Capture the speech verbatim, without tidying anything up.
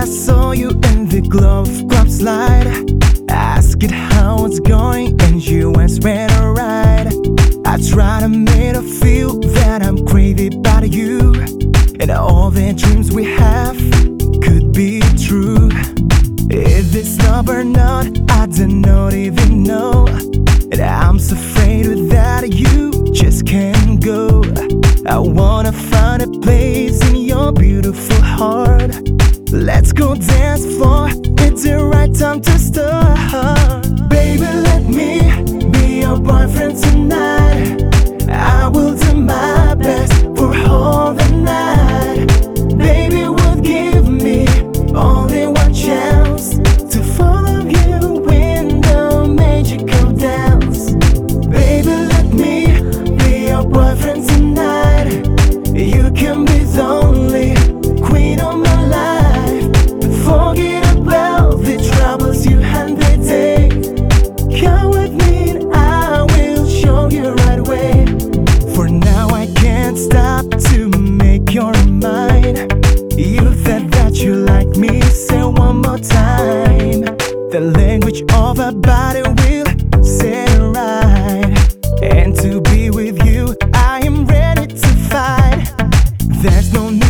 I saw you in the glove club slide. Asked it how it's going and you answered alright. I try to make her feel that I'm crazy about you, and all the dreams we have could be true. Is this love or not? I don't not even know. And I'm so afraid without you just can't go. I wanna find a place in your beautiful heart. Let's go dance floor, it's the right time to start. Baby, let me be your boyfriend tonight. I will do my best for all the night. Baby, would give me only one chance to follow you in the magical dance. Baby, let me be your boyfriend tonight. You can be the only queen of my life. Forget about the troubles you had the day. Come with me and I will show you right way. For now I can't stop to make your mind. You said that you like me, say one more time. The language of our body will set it right. And to be with you I am ready to fight. There's no